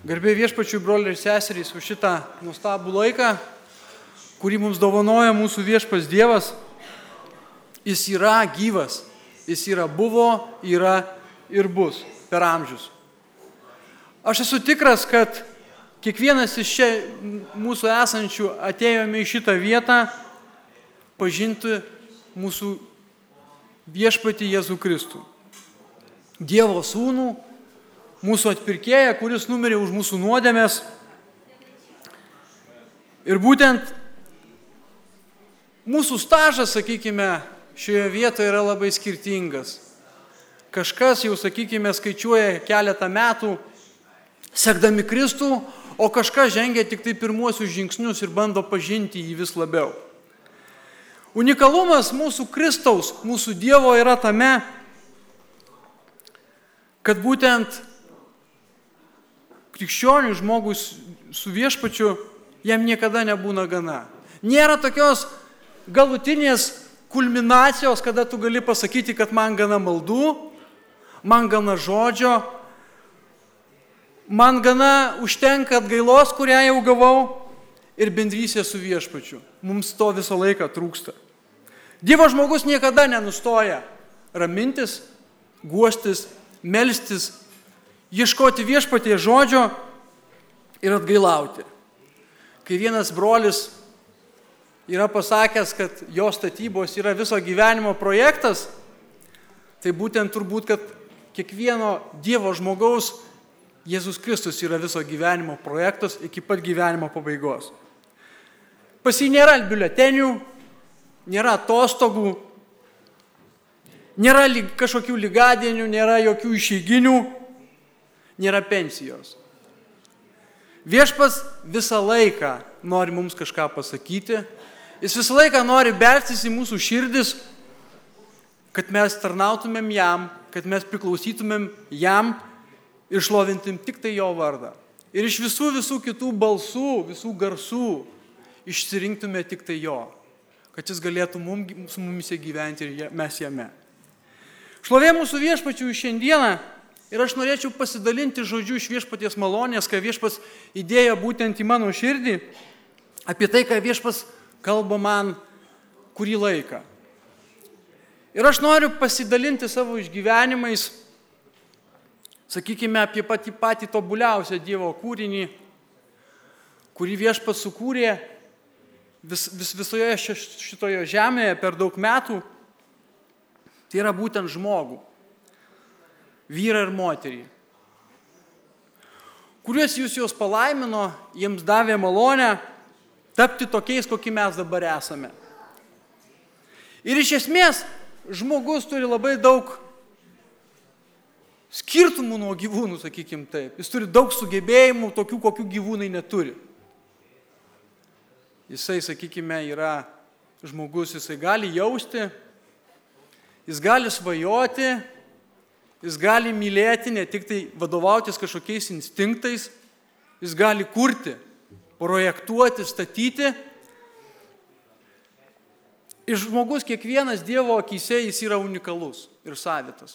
Garbė Viešpačiui, broliai ir seserys, už šitą nuostabų laiką, kurį mums dovanoja mūsų Viešpats Dievas. Jis yra gyvas, jis yra buvo, yra ir bus per amžius. Aš esu tikras, kad kiekvienas iš čia mūsų esančių atėjome į šitą vietą pažinti mūsų Viešpatį Jėzų Kristų. Dievo sūnų, mūsų atpirkėją, kuris numirė už mūsų nuodėmes. Ir būtent mūsų stažas, sakykime, šioje vietoje yra labai skirtingas. Kažkas jau, sakykime, skaičiuoja keletą metų, sekdami Kristų, o kažkas žengia tik tai pirmuosius žingsnius ir bando pažinti jį vis labiau. Unikalumas mūsų Kristaus, mūsų Dievo yra tame, kad būtent krikščioniui žmogus su Viešpačiu jam niekada nebūna gana. Nėra tokios galutinės kulminacijos, kada tu gali pasakyti, kad man gana maldų, man gana žodžio, man gana užtenka atgailos, kurią jau gavau, ir bendrystė su Viešpačiu. Mums to visą laiką trūksta. Dievo žmogus niekada nenustoja ramintis, guostis, melstis, ieškoti Viešpaties žodžio ir atgailauti. Kai vienas brolis yra pasakęs, kad jo statybos yra viso gyvenimo projektas, tai būtent turbūt, kad kiekvieno Dievo žmogaus Jėzus Kristus yra viso gyvenimo projektas iki pat gyvenimo pabaigos. Pas jį nėra biuletenių, nėra atostogų, nėra kažkokių lygadienių, nėra jokių išeiginių, nėra pensijos. Viešpats visą laiką nori mums kažką pasakyti, jis visą laiką nori belstis į mūsų širdis, kad mes tarnautumėm jam, kad mes priklausytumėm jam ir šlovintum tik tai jo vardą. Ir iš visų kitų balsų, visų garsų išsirinktume tik tai jo, kad jis galėtų su mumis gyventi ir mes jame. Šlovė mūsų Viešpačiui šiandieną. Ir aš norėčiau pasidalinti žodžiu iš Viešpaties malonės, ką Viešpats įdėjo būtent į mano širdį, apie tai, ką Viešpats kalba man kurį laiką. Ir aš noriu pasidalinti savo išgyvenimais, sakykime, apie patį tobuliausią Dievo kūrinį, kurį Viešpats sukūrė visoje šitoje žemėje per daug metų. Tai yra būtent žmogų. Vyrą ir moterį, kuriuos juos palaimino, jiems davė malonę tapti tokiais, kokie mes dabar esame. Ir iš esmės, žmogus turi labai daug skirtumų nuo gyvūnų, sakykim taip. Jis turi daug sugebėjimų, tokių, kokių gyvūnai neturi. Jisai, sakykime, yra žmogus, jisai gali jausti, jis gali svajoti, jis gali mylėti, ne tik tai vadovautis kažkokiais instinktais, jis gali kurti, projektuoti, statyti. Ir žmogus kiekvienas Dievo akyse jis yra unikalus ir savitas.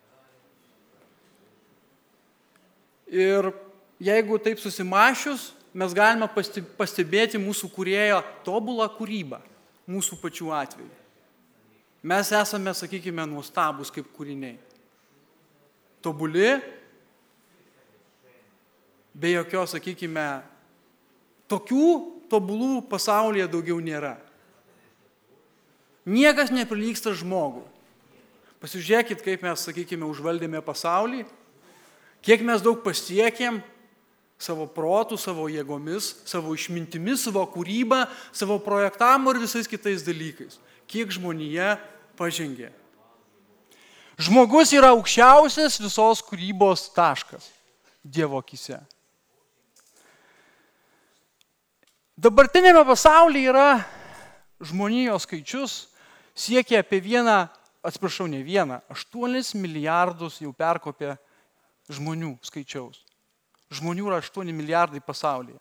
Ir jeigu taip susimašius, mes galime pastebėti mūsų kūrėjo tobulą kūrybą, mūsų pačių atveju. Mes esame, sakykime, nuostabus kaip kūriniai. Tobuli, be jokios, sakykime, tokių tobulų pasaulyje daugiau nėra. Niekas neprilygsta žmogui. Pasižiūrėkit, kaip mes, sakykime, užvaldėme pasaulį, kiek mes daug pasiekėm savo protų, savo jėgomis, savo išmintimis, savo kūrybą, savo projektavimu ir visais kitais dalykais. Kiek žmonija pažengė. Žmogus yra aukščiausias visos kūrybos taškas Dievo akyse. Dabartinėme pasaulyje yra žmonijos skaičius siekia apie 8 milijardus jau perkopė žmonių skaičiaus. Žmonių yra 8 milijardai pasaulyje.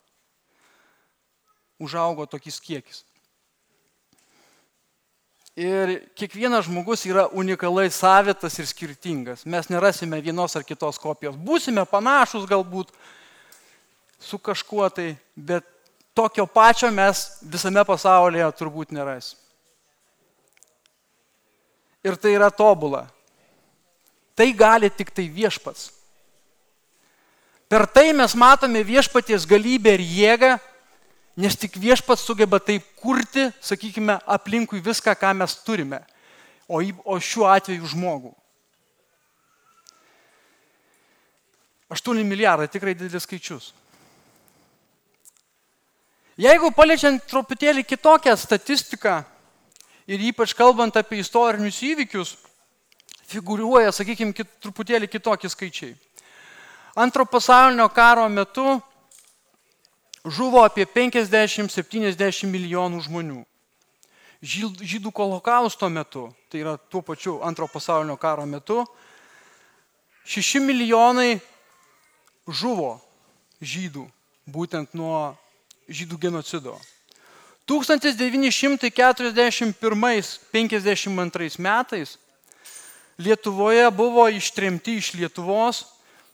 Užaugo tokis kiekis. Ir kiekvienas žmogus yra unikalai savitas ir skirtingas. Mes nerasime vienos ar kitos kopijos. Būsime panašus galbūt, su kažkuo tai, bet tokio pačio mes visame pasaulyje turbūt nerasim. Ir tai yra tobula. Tai gali tik tai viešpats. Per tai mes matome viešpaties galybę ir jėgą, nes tik viešpats sugeba taip kurti, sakykime, aplinkui viską, ką mes turime, o šiuo atveju žmogų. 8 milijardai, tikrai didelis skaičius. Jeigu paliečiant truputėlį kitokią statistiką ir ypač kalbant apie istorinius įvykius, figūruoja, sakykime, truputėlį kitokie skaičiai. Antro pasaulinio karo metu žuvo apie 50-70 milijonų žmonių. Žydų holokausto metu, tai yra tuo pačiu antro pasaulinio karo metu, 6 milijonai žuvo žydų, būtent nuo žydų genocido. 1941-52 metais Lietuvoje buvo ištremti iš Lietuvos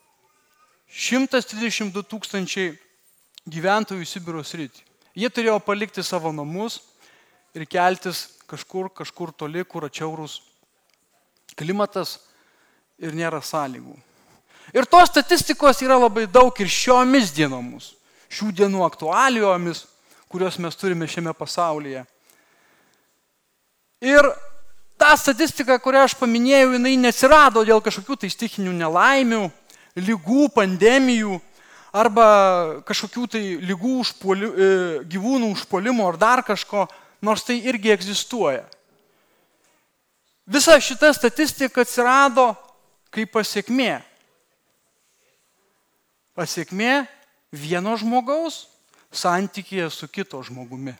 132 tūkstančiai gyventojų į Sibiro sritį. Jie turėjo palikti savo namus ir keltis kažkur toli, kur atšiaurus klimatas ir nėra sąlygų. Ir tos statistikos yra labai daug ir šiomis dienomis, šių dienų aktualijomis, kurios mes turime šiame pasaulyje. Ir ta statistika, kurią aš paminėjau, jinai neatsirado dėl kažkokių tai stichinių nelaimių, ligų, pandemijų arba kažkokių tai ligų, gyvūnų užpuolimų ar dar kažko, nors tai irgi egzistuoja. Visa šita statistika atsirado kaip pasiekmė. Pasiekmė vieno žmogaus santykėje su kito žmogumi.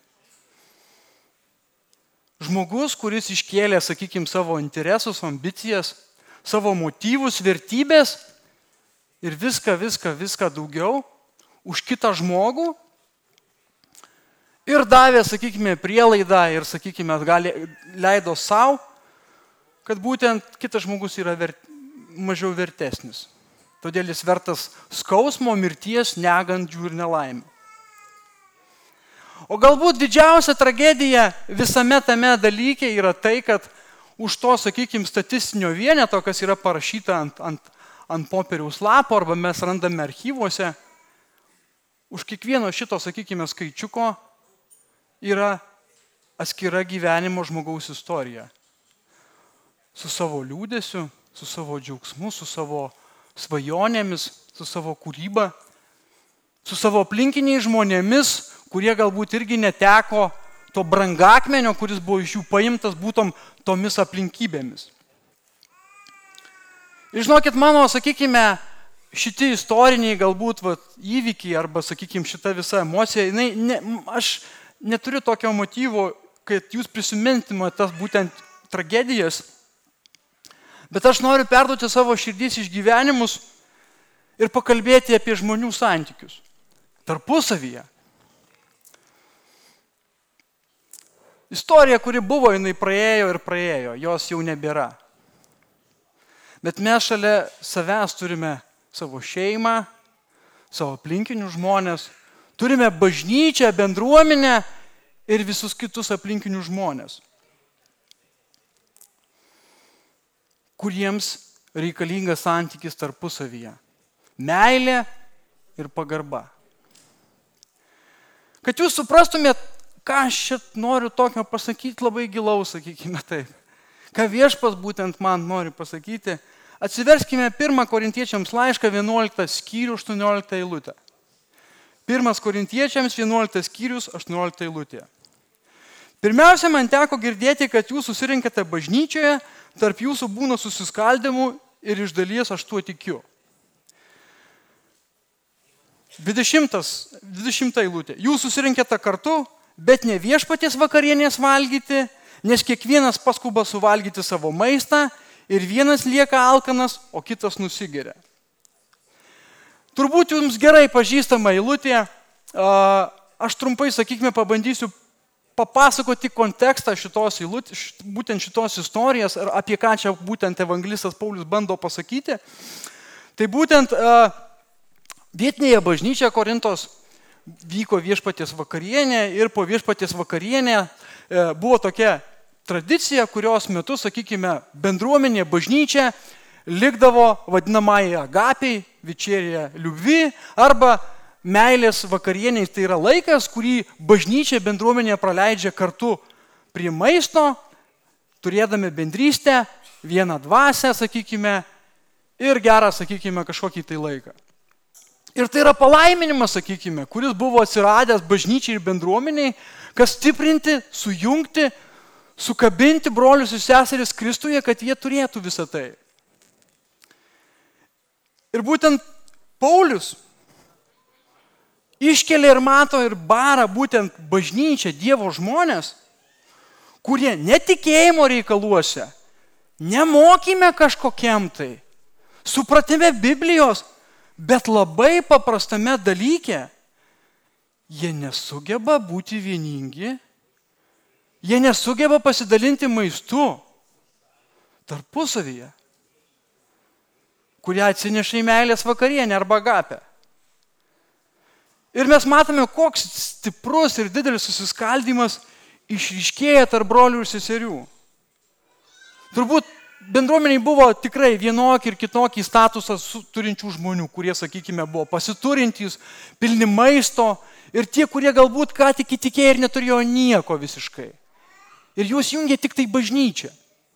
Žmogus, kuris iškėlė, sakykime, savo interesus, ambicijas, savo motyvus, vertybės ir viską daugiau už kitą žmogų ir davė, sakykime, prielaidą ir, sakykime, leido savo, kad būtent kitas žmogus yra mažiau vertesnis. Todėl jis vertas skausmo, mirties, negandžių ir nelaimių. O galbūt didžiausia tragedija visame tame dalyke yra tai, kad už to, sakykime, statistinio vieneto, kas yra parašyta ant popieriaus lapo arba mes randame archyvuose, už kiekvieno šito, sakykime, skaičiuko yra atskira gyvenimo žmogaus istorija. Su savo liūdesiu, su savo džiaugsmu, su savo svajonėmis, su savo kūryba, su savo aplinkiniais žmonėmis, kurie galbūt irgi neteko to brangakmenio, kuris buvo iš jų paimtas būtent tomis aplinkybėmis. Ir žinokit, mano, sakykime, šitie istoriniai galbūt įvykiai arba, sakykime, šita visa emocija, aš neturiu tokio motyvo, kad jūs prisimintumėte tas būtent tragedijas, bet aš noriu perduoti savo širdys išgyvenimus ir pakalbėti apie žmonių santykius tarpusavyje. Istorija, kuri buvo, jinai praėjo, jos jau nebėra. Bet mes šalia savęs turime savo šeimą, savo aplinkinius žmonės, turime bažnyčią, bendruomenę ir visus kitus aplinkinius žmonės, kuriems reikalingas santykis tarpusavyje. Meilė ir pagarba. Kad jūs suprastumėt, ką aš čia noriu tokio pasakyti labai gilaus, sakykime taip. Ką viešpas būtent man nori pasakyti, atsiverskime 1 Korintiečiams laišką 11 skyrių 18 eilutę. 1 Korintiečiams 11 skyrius 18 eilutė. Pirmiausia, man teko girdėti, kad jūs susirinkate bažnyčioje, tarp jūsų būna susiskaldimų ir iš dalies aš tuo tikiu. 20 eilutė. Jūs susirinkate kartu, bet ne viešpaties vakarienės valgyti, nes kiekvienas paskuba suvalgyti savo maistą ir vienas lieka alkanas, o kitas nusigeria. Turbūt jums gerai pažįstama eilutė. Aš trumpai, sakykime, pabandysiu papasakoti kontekstą šitos eilutės, būtent šitos istorijos, ir apie ką čia būtent evangelistas Paulius bando pasakyti. Tai būtent vietinėje bažnyčioje Korintos vyko viešpaties vakarienė ir po viešpaties vakarienė buvo tokia tradicija, kurios metu, sakykime, bendruomenė bažnyčia likdavo vadinamąjį agapiai, vičerija liubvi arba meilės vakarieniais. Tai yra laikas, kurį bažnyčia bendruomenė praleidžia kartu prie maisto, turėdami bendrystę, vieną dvasę, sakykime, ir gerą, sakykime, kažkokį tai laiką. Ir tai yra palaiminimas, sakykime, kuris buvo atsiradęs bažnyčiai ir bendruomeniai, kas stiprinti, sujungti, sukabinti brolius ir seseris Kristuje, kad jie turėtų visą tai. Ir būtent Paulius iškelia ir mato ir bara būtent bažnyčią, Dievo žmonės, kurie netikėjimo reikaluose, nemokyme kažkokiam tai, supratime Biblijos, bet labai paprastame dalyke, jie nesugeba būti vieningi, jie nesugeba pasidalinti maistu tarpusavyje, kurią atsineša į meilės vakarienę arba agapę. Ir mes matome, koks stiprus ir didelis susiskaldymas išryškėja tarp brolių ir seserių. Turbūt bendruomeniai buvo tikrai vienokį ir kitokį statusą turinčių žmonių, kurie, sakykime, buvo pasiturintys, pilni maisto ir tie, kurie galbūt ką tik įtikėjo ir neturėjo nieko visiškai. Ir juos jungia tik tai bažnyčia.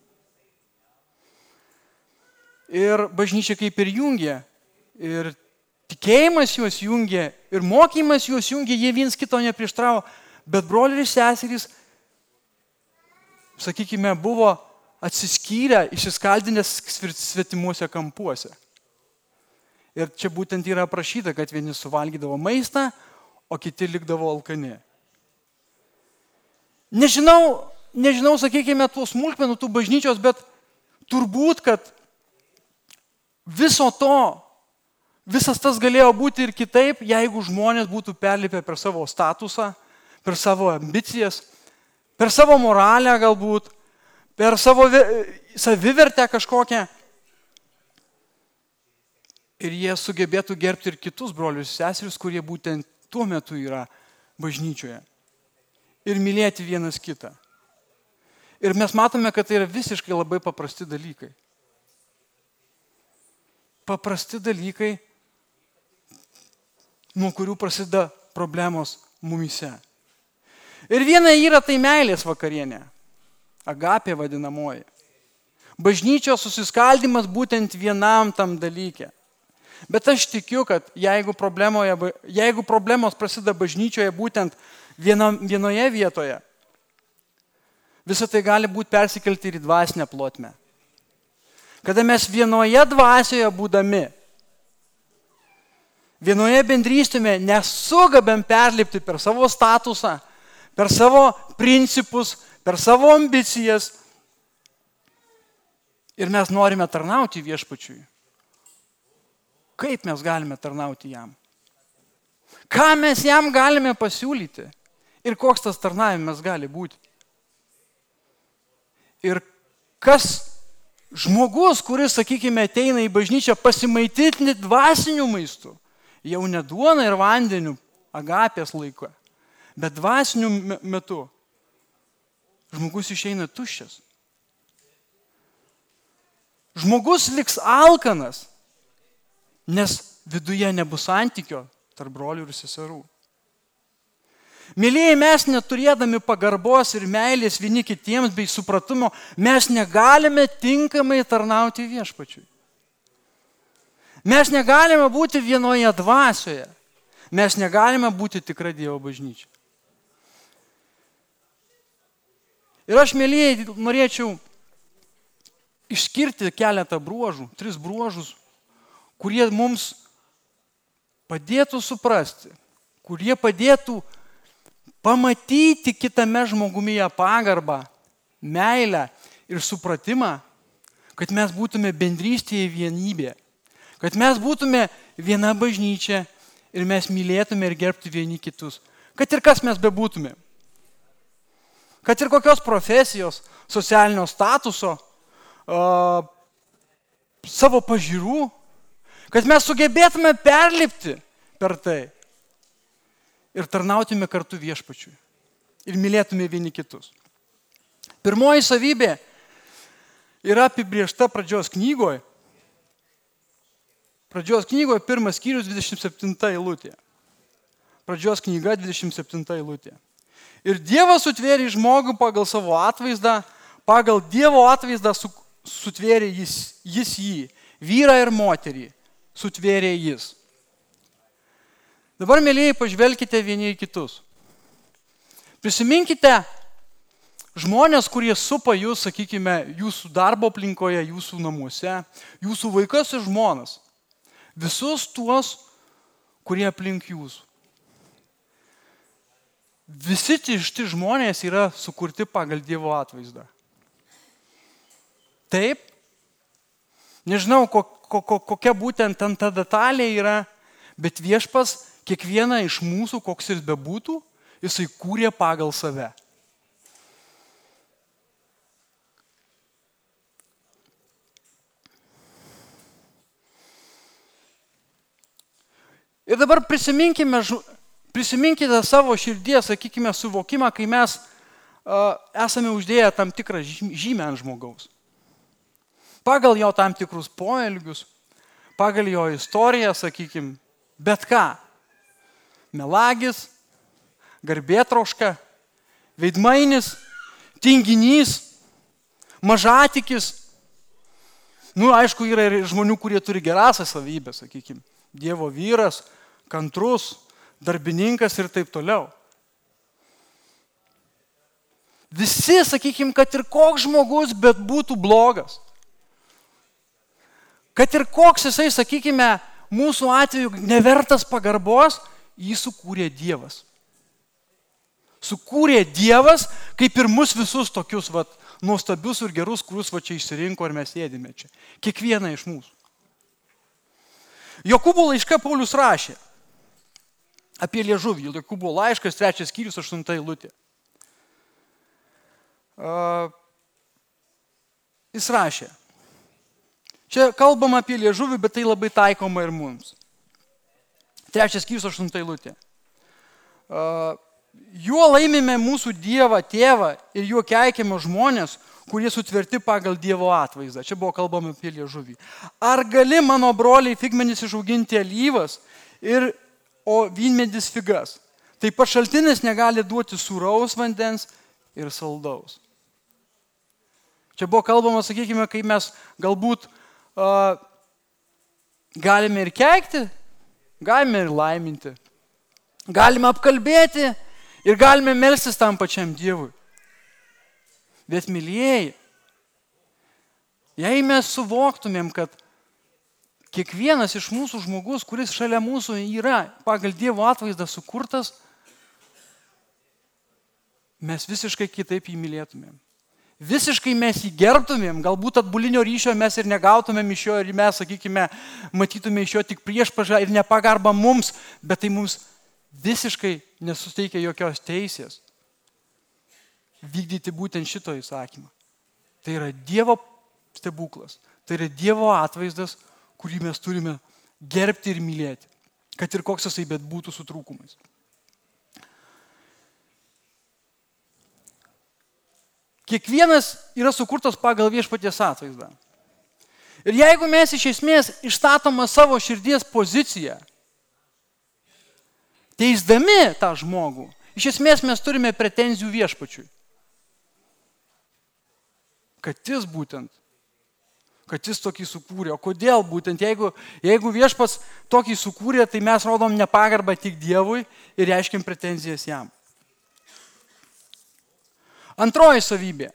Ir bažnyčia kaip ir jungia, ir tikėjimas juos jungia, ir mokymas juos jungia, jie viens kito neprieštravo, bet broliai ir seserys, sakykime, buvo atsiskyrę, išsiskaldinę svetimuose kampuose. Ir čia būtent yra aprašyta, kad vieni suvalgydavo maistą, o kiti likdavo alkani. Nežinau, sakykime, tų smulkmenų, tų bažnyčios, bet turbūt, kad visas tas galėjo būti ir kitaip, jeigu žmonės būtų perlipę per savo statusą, per savo ambicijas, per savo moralę galbūt, per savo savivertę kažkokią. Ir jie sugebėtų gerbti ir kitus brolius ir seseris, kurie būtent tuo metu yra bažnyčioje. Ir mylėti vienas kitą. Ir mes matome, kad tai yra visiškai labai paprasti dalykai. Paprasti dalykai, nuo kurių prasideda problemos mumyse. Ir viena yra tai meilės vakarienė, agapė vadinamoji. Bažnyčios susiskaldimas būtent vienam tam dalyke. Bet aš tikiu, kad jeigu problemos prasideda bažnyčioje būtent vienoje vietoje, visą tai gali būti persikelti ir į dvasinę plotmę. Kada mes vienoje dvasioje būdami, vienoje bendrystėme nesugebėm perlipti per savo statusą, per savo principus, per savo ambicijas ir mes norime tarnauti viešpačiui. Kaip mes galime tarnauti jam? Ką mes jam galime pasiūlyti? Ir koks tas tarnavimas gali būti? Ir kas žmogus, kuris, sakykime, ateina į bažnyčią pasimaitinti dvasiniu maistu, jau ne duona ir vandeniu agapės laiku, bet dvasiniu metu, žmogus išeina tuščias. Žmogus liks alkanas, nes viduje nebus santykio tarp brolių ir seserų. Mylėjai, mes neturėdami pagarbos ir meilės vieni kitiems bei supratimo, mes negalime tinkamai tarnauti viešpačiui. Mes negalime būti vienoje dvasioje. Mes negalime būti tikra Dievo bažnyčia. Ir aš, mylėjai, norėčiau išskirti keletą bruožų, 3 bruožus, kurie mums padėtų suprasti, kurie padėtų pamatyti kitame žmogumyje pagarbą, meilę ir supratimą, kad mes būtume bendrystėje vienybė, kad mes būtume viena bažnyčia ir mes mylėtume ir gerbti vieni kitus. Kad ir kas mes bebūtume. Kad ir kokios profesijos, socialinio statuso, savo pažiūrų, kad mes sugebėtume perlipti per tai. Ir tarnautume kartu viešpačiui. Ir mylėtume vieni kitus. Pirmoji savybė yra apibriežta pradžios knygoje. Pradžios knygoje 1 skyrius 27 eilutė. Pradžios knyga 27 eilutė. Ir Dievas sutvėrė žmogų pagal savo atvaizdą, pagal Dievo atvaizdą sutvėrė jis jį, vyrą ir moterį sutvėrė jis. Dabar, mėlyjei, pažvelkite vieni į kitus. Prisiminkite žmonės, kurie supa jūs, sakykime, jūsų darbo aplinkoje, jūsų namuose, jūsų vaikas ir žmonas. Visus tuos, kurie aplink jūsų. Visi šitie žmonės yra sukurti pagal Dievo atvaizdą. Taip? Nežinau, kokia būtent ten ta detalė yra, bet Viešpas kiekvieną iš mūsų, koks jis bebūtų, jisai kūrė pagal save. Ir dabar prisiminkite savo širdies, sakykime, suvokimą, kai mes esame uždėję tam tikrą žymę ant žmogaus. Pagal jo tam tikrus poelgius, pagal jo istoriją, sakykime, bet ką. Melagis, garbėtroška, veidmainis, tinginys, mažatikis. Aišku, yra ir žmonių, kurie turi gerąsias savybės, sakykime. Dievo vyras, kantrus, darbininkas ir taip toliau. Visi, sakykime, kad ir koks žmogus, bet būtų blogas. Kad ir koks jisai, sakykime, mūsų atveju nevertas pagarbos, jį sukūrė Dievas. Sukūrė Dievas, kaip ir mus visus tokius nuostabius ir gerus, kuriuos čia išsirinko ir mes sėdime čia. Kiekvieną iš mūsų. Jokūbo laiške Paulius rašė apie liežuvį. Jokūbo laiškas, 3 skyrius, 8 eilutė. Jis rašė. Čia kalbama apie liežuvį, bet tai labai taikoma ir mums. 3 skyrius, 8 eilutė. Juo laimime mūsų Dievą, Tėvą ir juo keikime žmonės, kurie sutverti pagal Dievo atvaizdą. Čia buvo kalbama apie liežuvį. Ar gali, mano broliai, figmenis išauginti alyvas, o vynmedis figas? Taip pat šaltinis negali duoti sūraus vandens ir saldaus. Čia buvo kalbama, sakykime, kai mes galbūt galime ir keikti, galime ir laiminti, galime apkalbėti ir galime melstis tam pačiam Dievui. Bet, mylėjai, jei mes suvoktumėm, kad kiekvienas iš mūsų žmogus, kuris šalia mūsų yra pagal Dievo atvaizdą sukurtas, mes visiškai kitaip jį mylėtumėm. Visiškai mes jį gerbtumėm, galbūt atbulinio ryšio mes ir negautumėm iš jo ir mes, sakykime, matytume iš jo tik priešpažą ir nepagarbą mums, bet tai mums visiškai nesuteikia jokios teisės vykdyti būtent šito įsakymą. Tai yra Dievo stebuklas, tai yra Dievo atvaizdas, kurį mes turime gerbti ir mylėti, kad ir koks jisai bet būtų su trūkumais. Kiekvienas yra sukurtas pagal Viešpaties atvaizdą. Ir jeigu mes iš esmės išstatome savo širdies poziciją, teisdami tą žmogų, iš esmės mes turime pretenzijų Viešpačiui. Kad jis tokį sukūrė. O kodėl būtent? Jeigu Viešpats tokį sukūrė, tai mes rodom nepagarbą tik Dievui ir reiškiam pretenzijas jam. Antroji savybė.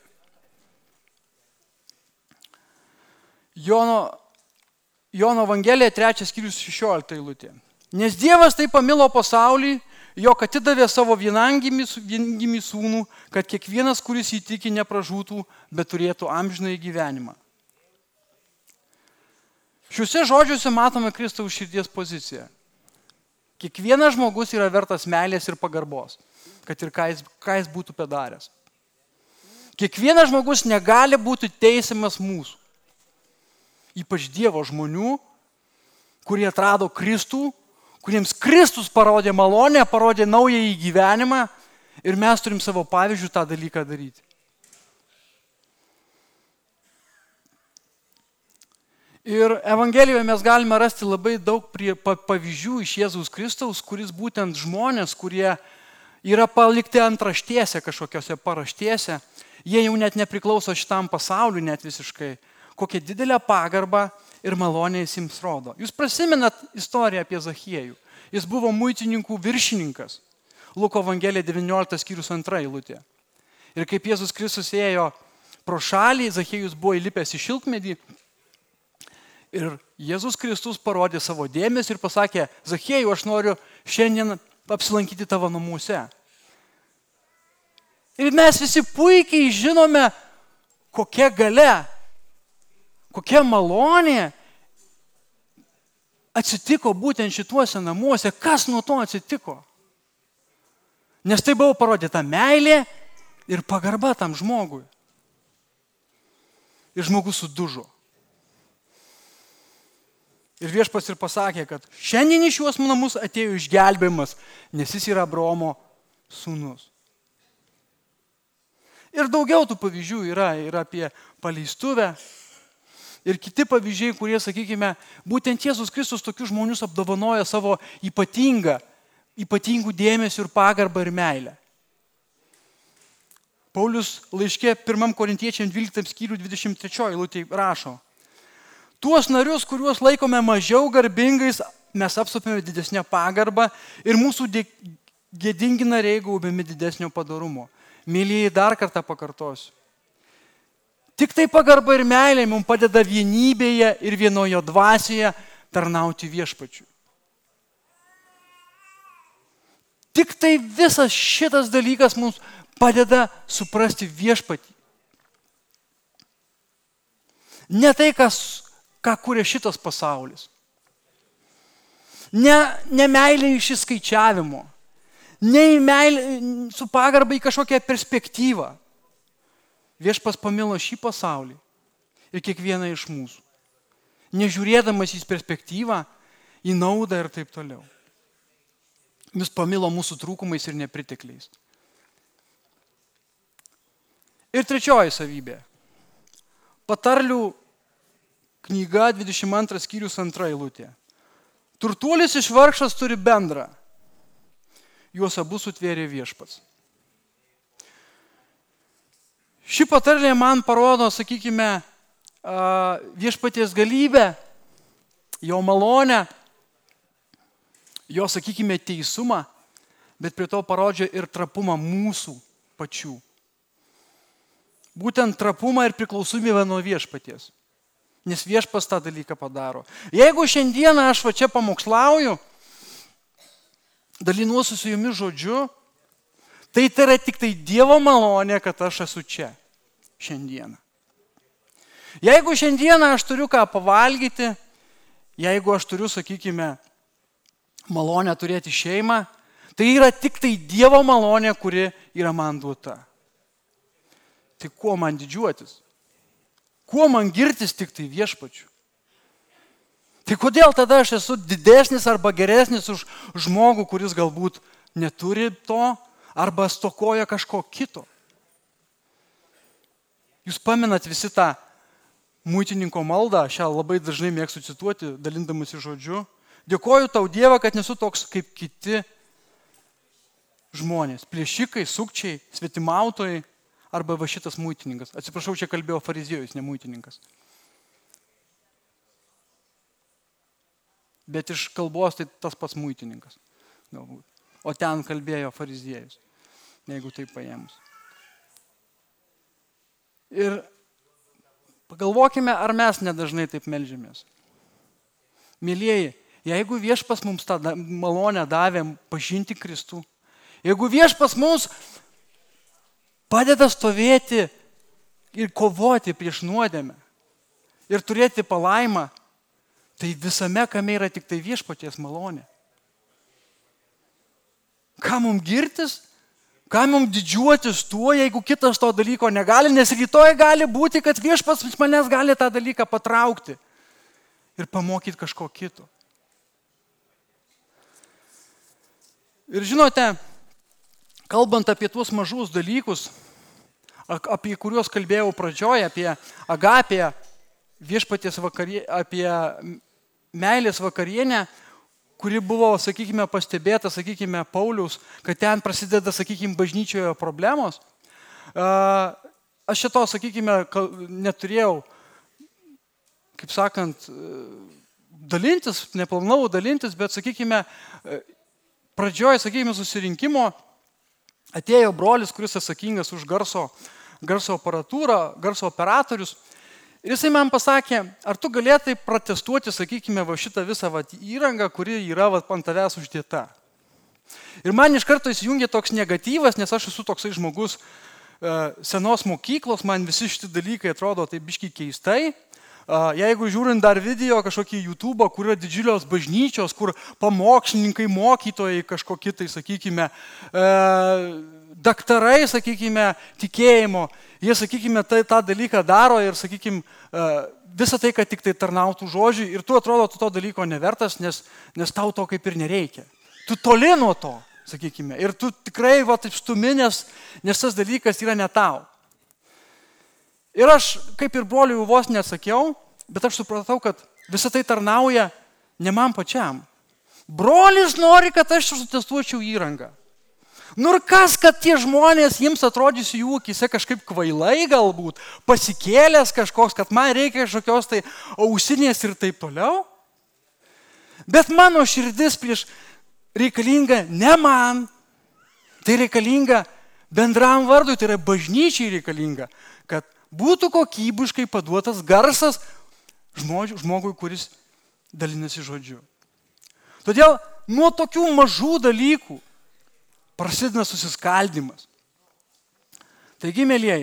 Jono Evangelija 3 skyrius 16 eilutė. Nes Dievas taip pamilo pasaulį, jog atidavė savo viengimį sūnų, kad kiekvienas, kuris įtiki, nepražūtų, bet turėtų amžinąjį gyvenimą. Šiuose žodžiuose matome Kristaus širdies poziciją. Kiekvienas žmogus yra vertas meilės ir pagarbos, kad ir ką jis būtų padaręs. Kiekvienas žmogus negali būti teisiamas mūsų. Ypač Dievo žmonių, kurie atrado Kristų, kuriems Kristus parodė malonę, parodė naująjį gyvenimą ir mes turim savo pavyzdžių tą dalyką daryti. Ir Evangelijoje mes galime rasti labai daug pavyzdžių iš Jėzaus Kristaus, kuris būtent žmonės, kurie yra palikti antraštėse, kažkokiose paraštėse, jie jau net nepriklauso šitam pasauliu net visiškai, kokią didelę pagarbą ir malonę jis jums rodo. Jūs prisimenat istoriją apie Zachiejų. Jis buvo muitininkų viršininkas. Luko Evangelija 19 skyrius 2 eilutė. Ir kaip Jėzus Kristus ėjo pro šalį, Zachiejus buvo įlipęs į šilkmedį. Ir Jėzus Kristus parodė savo dėmesį ir pasakė, Zachiejų, aš noriu šiandien apsilankyti tavo namuose. Ir mes visi puikiai žinome, kokia galia, kokia malonė atsitiko būtent šituose namuose. Kas nuo to atsitiko? Nes tai buvo parodyta meilė ir pagarba tam žmogui. Ir žmogus sudužo. Ir Viešpats ir pasakė, kad šiandien iš šiuos namus atėjo išgelbėjimas, nes jis yra Abraomo sūnus. Ir daugiau tų pavyzdžių yra apie paleistuvę. Ir kiti pavyzdžiai, kurie, sakykime, būtent Jėzus Kristus tokius žmonius apdovanoja savo ypatingų dėmesių ir pagarbą ir meilę. Paulius laiške 1 Korintiečiams 12 skyrių 23 eilutėje rašo, tuos narius, kuriuos laikome mažiau garbingais, mes apsupėme didesnę pagarbą ir mūsų gėdingi nariai gaubiami didesnio padorumo. Mylėjai, dar kartą pakartosiu. Tik tai pagarba ir meilė mums padeda vienybėje ir vienoje dvasioje tarnauti Viešpačiui. Tik tai visas šitas dalykas mums padeda suprasti Viešpatį. Ne tai, ką kuria šitas pasaulis. Ne meilė iš įskaičiavimo. Ne meilė su pagarba į kažkokią perspektyvą. Viešpas pamilo šį pasaulį ir kiekvieną iš mūsų. Nežiūrėdamas į perspektyvą, į naudą ir taip toliau. Jis pamilo mūsų trūkumais ir nepritekliais. Ir trečioji savybė. Patarlių knyga 22 skyrius 2 eilutė. Turtuolis iš vargšas turi bendrą. Juos abu sutvėrė Viešpats. Ši patarlė man parodo, sakykime, Viešpaties galybę, jo malonę, jo, sakykime, teisumą, bet prie to parodžia ir trapumą mūsų pačių. Būtent trapumą ir priklausomybę nuo Viešpaties. Nes Viešpas tą dalyką padaro. Jeigu šiandieną aš va čia pamokslauju, dalinuosi su jumis žodžiu, tai yra tik tai Dievo malonė, kad aš esu čia šiandieną. Jeigu šiandieną aš turiu ką pavalgyti, jeigu aš turiu, sakykime, malonę turėti šeimą, tai yra tik tai Dievo malonė, kuri yra man duota. Tai kuo man didžiuotis? Kuo man girtis tik tai Viešpačiu? Tai kodėl tada aš esu didesnis arba geresnis už žmogų, kuris galbūt neturi to arba stokoja kažko kito? Jūs pamenat visi tą muitininko maldą, aš ją labai dažnai mėgstu cituoti, dalindamasi žodžiu. Dėkoju tau Dievą, kad nesu toks kaip kiti žmonės. Plėšikai, sukčiai, svetimautojai arba va šitas muitininkas. Atsiprašau, čia kalbėjo fariziejus, ne muitininkas. Bet iš kalbos tai tas pats muitininkas. Galbūt. O ten kalbėjo fariziejus, jeigu tai paėmus. Ir pagalvokime, ar mes nedažnai taip meldžiamės. Mylieji, jeigu Viešpas mums tą malonę davė pažinti Kristų, jeigu Viešpas mums padeda stovėti ir kovoti prieš nuodėmę ir turėti palaimą, tai visame kame yra tik tai Viešpaties malonė. Ką mums girtis? Ką mums didžiuotis tuo, jeigu kitas to dalyko negali, nes rytoj gali būti, kad Viešpats manęs gali tą dalyką patraukti ir pamokyti kažko kito. Ir žinote, kalbant apie tuos mažus dalykus, apie kuriuos kalbėjau pradžioje, apie agapiją, viešpaties apie meilės vakarienę, kuri buvo, sakykime, pastebėta, sakykime, Pauliaus, kad ten prasideda, sakykime, bažnyčioje problemos. Aš šito, sakykime, neturėjau, kaip sakant, dalintis, neplanavau dalintis, bet, sakykime, pradžioje, sakykime, susirinkimo atėjo brolis, kuris atsakingas už garso aparatūrą, garso operatorius. Ir jisai man pasakė, ar tu galėtai protestuoti, sakykime, va šitą visą įrangą, kuri yra ant tavęs uždėta. Ir man iš karto įsijungė toks negatyvas, nes aš esu toksai žmogus senos mokyklos, man visi šitie dalykai atrodo taip biškai keistai. Jeigu žiūrint dar video kažkokį YouTube, kur yra didžiulios bažnyčios, kur pamokslininkai, mokytojai kažkokie tai, sakykime, daktarai, sakykime, tikėjimo, jie, sakykime, tą dalyką daro ir, sakykime, visą tai, kad tik tai tarnautų žodžiui ir tu atrodo, tu to dalyko nevertas, nes tau to kaip ir nereikia. Tu toli nuo to, sakykime, ir tu tikrai taip stumi, nes tas dalykas yra ne tau. Ir aš, kaip ir broliui vos nesakiau, bet aš supratau, kad visą tai tarnauja ne man pačiam. Brolis nori, kad aš sutestuočiau įrangą. Nu ir kas, kad tie žmonės, jiems atrodys jų akise kažkaip kvailai galbūt, pasikėlęs kažkoks, kad man reikia kažkokios tai ausinės ir taip toliau. Bet mano širdis prieš reikalinga ne man, tai reikalinga bendram vardui, tai yra bažnyčiai reikalinga, kad būtų kokybiškai paduotas garsas žmogui, kuris dalinasi žodžiu. Todėl nuo tokių mažų dalykų prasideda susiskaldimas. Taigi, mielieji,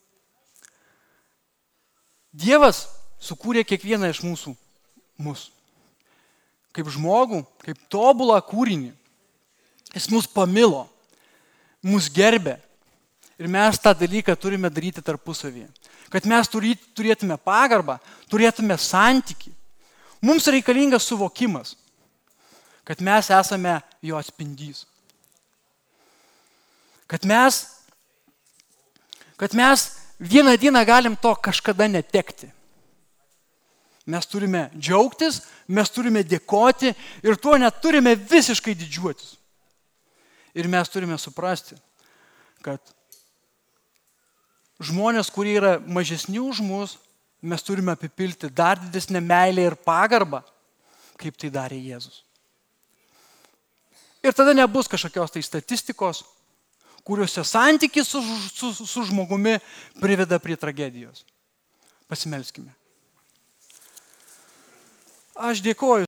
Dievas sukūrė kiekvieną iš mus. Kaip žmogų, kaip tobulą kūrinį. Jis mus pamilo, mus gerbė. Ir mes tą dalyką turime daryti tarpusavyje. Kad mes turėtume pagarbą, turėtume santykį. Mums reikalingas suvokimas, kad mes esame jo atspindys. Kad mes vieną dieną galim to kažkada netekti. Mes turime džiaugtis, mes turime dėkoti ir tuo neturime visiškai didžiuotis. Ir mes turime suprasti, kad žmonės, kurie yra mažesni už mus, mes turime apipilti dar didesnę meilę ir pagarbą, kaip tai darė Jėzus. Ir tada nebus kažkokios tai statistikos, kuriuose santykis su žmogumi priveda prie tragedijos. Pasimelskime. Aš dėkoju